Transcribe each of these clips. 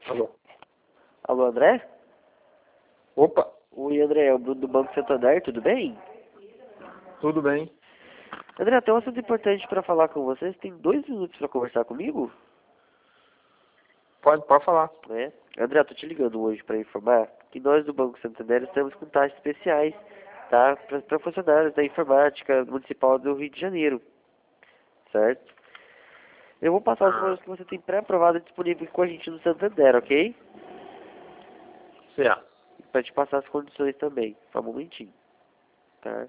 Alô? Alô, André? Opa, Oi, André, é o Bruno do Banco Santander, tudo bem? tudo bem? André, tem um assunto importante para falar com você. Você tem 2 minutos para conversar comigo? Pode falar. Né? André, eu tô te ligando hoje para informar que nós do Banco Santander estamos com taxas especiais, tá? Para funcionários da informática municipal do Rio de Janeiro, certo? Eu vou passar os valores que você tem pré-aprovado disponível com a gente no Santander, ok? Certo. Para te passar as condições também. Só um momentinho, tá?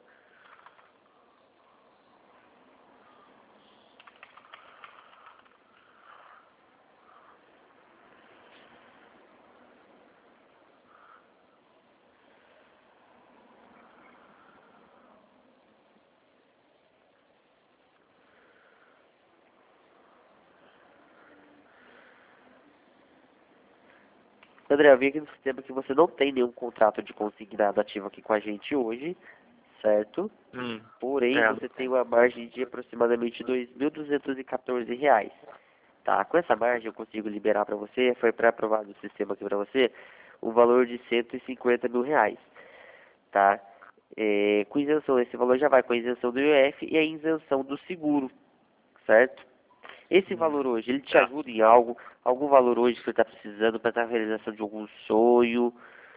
André, eu vi aqui no sistema que você não tem nenhum contrato de consignado ativo aqui com a gente hoje, certo? Porém, É. você tem uma margem de aproximadamente R$ 2.214, tá? Com essa margem eu consigo liberar para você, foi pré-aprovado no sistema aqui para você, um valor de R$ 150.000, tá? Com isenção, esse valor já vai com a isenção do IOF e a isenção do seguro, certo? Esse valor hoje, ele te Tá. ajuda em algo? Algum valor hoje que você está precisando para a realização de algum sonho?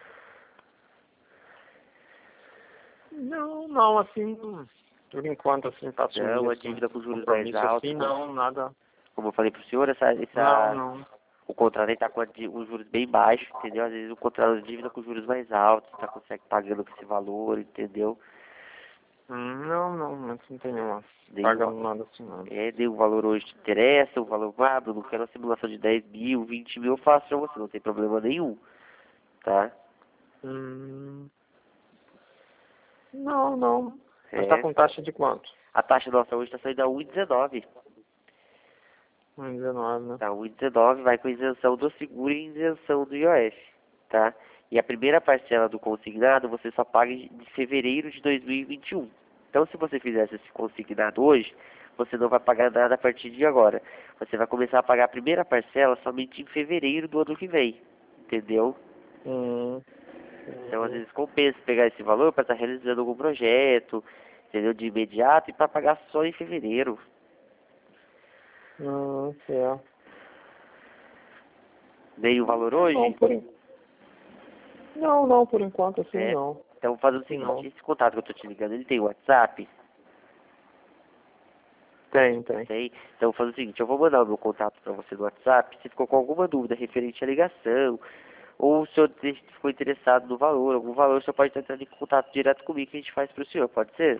Não, assim, por enquanto, assim, pra assumir, Não, a assim, dívida com juros mais compromisso, altos, assim, não, nada. como eu falei pro senhor, Não. o contrato está com os juros bem baixos, entendeu? Às vezes o contrato de dívida com juros mais altos, tá consegue pagando com esse valor, entendeu? Não, assim, não tem nenhuma. Nenhum, Pagando nada assim, não. nenhum valor hoje te interessa, o valor, Bruno, quero uma simulação de 10 mil, 20 mil, eu faço pra você, não tem problema nenhum, tá? Hum, não. Mas tá É. com taxa de quanto? A taxa nossa hoje está saindo a 1,19. 19, né? Tá, 1,19 vai com isenção do seguro e isenção do IOF, tá? E a primeira parcela do consignado você só paga de fevereiro de 2021. Então, se você fizesse esse consignado hoje, você não vai pagar nada a partir de agora. Você vai começar a pagar a primeira parcela somente em fevereiro do ano que vem, entendeu? Hum, Então, às vezes, compensa pegar esse valor para estar realizando algum projeto, entendeu? De imediato e para pagar só em fevereiro. certo. Nem o valor Não, hoje? não, por enquanto, assim, É. não. Então, faz o Não. seguinte, esse contato que eu tô te ligando, ele tem WhatsApp? Tem. Tem? Então, faz o seguinte, eu vou mandar o meu contato para você no WhatsApp, se ficou com alguma dúvida referente à ligação, ou se o senhor ficou interessado no valor, algum valor, o senhor pode estar entrando em contato direto comigo que a gente faz para o senhor, pode ser?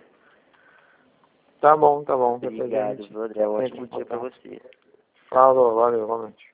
Tá bom. Depois a Obrigado, gente viu, André? Um entra em ótimo dia para contato. você. Falou, valeu, igualmente.